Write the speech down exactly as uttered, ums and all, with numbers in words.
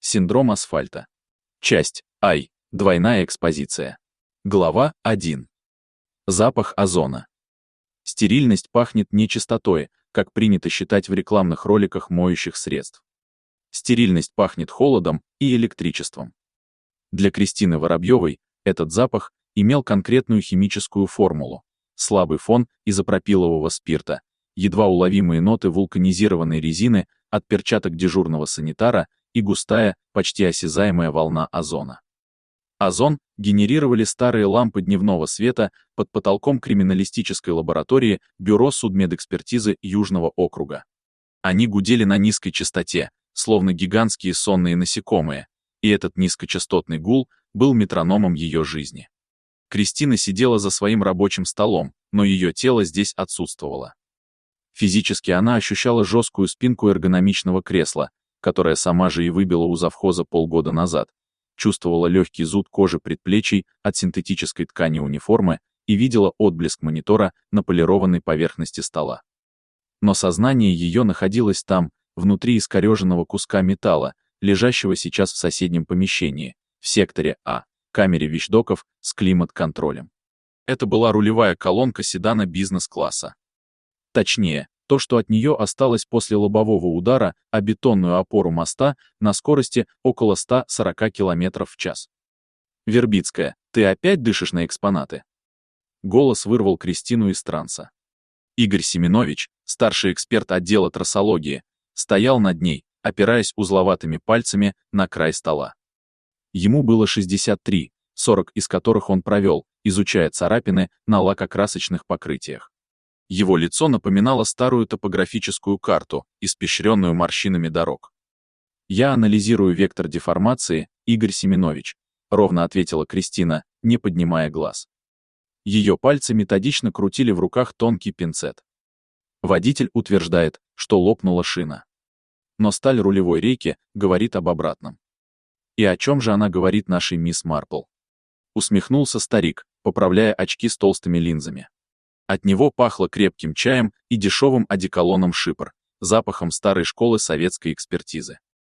Синдром асфальта. Часть Ай. Двойная экспозиция. Глава один. Запах озона. Стерильность пахнет не чистотой, как принято считать в рекламных роликах моющих средств. Стерильность пахнет холодом и электричеством. Для Кристины Воробьевой этот запах имел конкретную химическую формулу. Слабый фон изопропилового спирта, едва уловимые ноты вулканизированной резины от перчаток дежурного санитара и густая, почти осязаемая волна озона. Озон генерировали старые лампы дневного света под потолком криминалистической лаборатории Бюро судмедэкспертизы Южного округа. Они гудели на низкой частоте, словно гигантские сонные насекомые, и этот низкочастотный гул был метрономом ее жизни. Кристина сидела за своим рабочим столом, но ее тело здесь отсутствовало. Физически она ощущала жесткую спинку эргономичного кресла, которое сама же и выбила у завхоза полгода назад, чувствовала легкий зуд кожи предплечий от синтетической ткани униформы и видела отблеск монитора на полированной поверхности стола. Но сознание ее находилось там, внутри искореженного куска металла, лежащего сейчас в соседнем помещении, в секторе А, камере вещдоков с климат-контролем. Это была рулевая колонка седана бизнес-класса. Точнее, то, что от нее осталось после лобового удара о бетонную опору моста на скорости около ста сорока километров в час. «Вербицкая, ты опять дышишь на экспонаты?» Голос вырвал Кристину из транса. Игорь Семенович, старший эксперт отдела трассологии, стоял над ней, опираясь узловатыми пальцами на край стола. Ему было шестьдесят три, сорок из которых он провел, изучая царапины на лакокрасочных покрытиях. Его лицо напоминало старую топографическую карту, испещренную морщинами дорог. «Я анализирую вектор деформации, Игорь Семенович», — ровно ответила Кристина, не поднимая глаз. Ее пальцы методично крутили в руках тонкий пинцет. Водитель утверждает, что лопнула шина. Но сталь рулевой рейки говорит об обратном. И о чем же она говорит нашей мисс Марпл? Усмехнулся старик, поправляя очки с толстыми линзами. От него пахло крепким чаем и дешевым одеколоном «Шипр», запахом старой школы советской экспертизы.